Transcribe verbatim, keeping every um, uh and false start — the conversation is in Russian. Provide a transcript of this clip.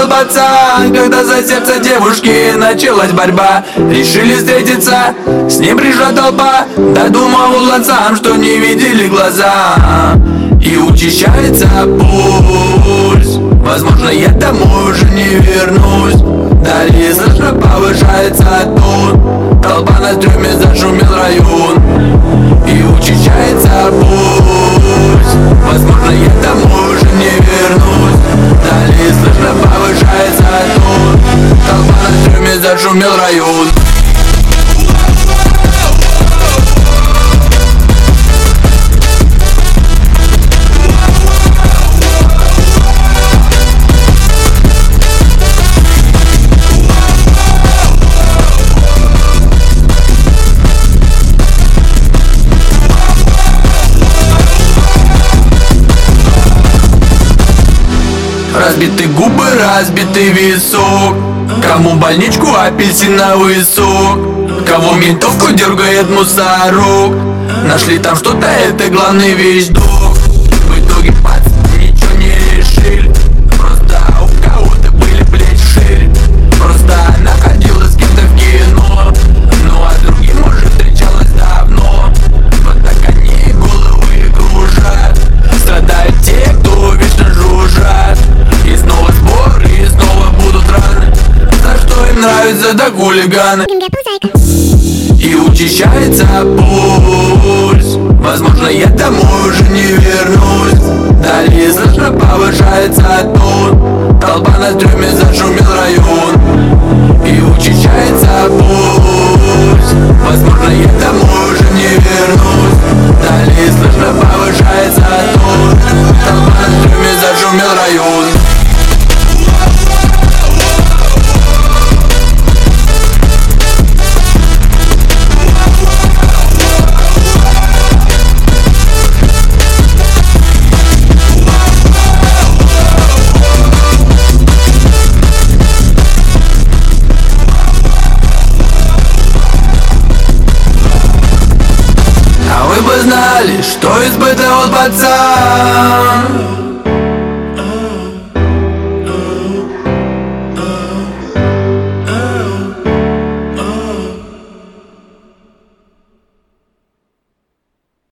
был пацан, когда за сердце девушки началась борьба. Решили встретиться, с ним пришла толпа, додумывал отцам, что не видели глаза. И учащается пульс, возможно, я домой уже не вернусь. Далее слышно повышается тон, толпа на стрёме, зашумел район. И учащается пульс, возможно, я домой уже не вернусь. Далее слышно повышается тон, толпа на стрёме, зашумел район. Разбиты губы, разбитый висок. Кому больничку, апельсиновый сок. Кого ментовку дергает мусорок. Нашли там что-то, это главный вещдок. В итоге пацаны ничего не решили. Просто у кого-то были плечи шире. Просто она ходила с кем-то в кино. Ну а другим, может, встречалась давно. Вот так они головы кружат. Страдают те, кто вечно жужжат. И снова сбор, и снова будут раны. За что им нравится так хулиганы. И учащается пульс, возможно, я домой уже не вернусь. Далее слышно повышается тон, толпа на стрёме, зашумел район. И учащается пульс, возможно, я домой уже не вернусь. Далее слышно повышается тон, толпа на стрёме, зашумел район. Знали, что испытывал пацан.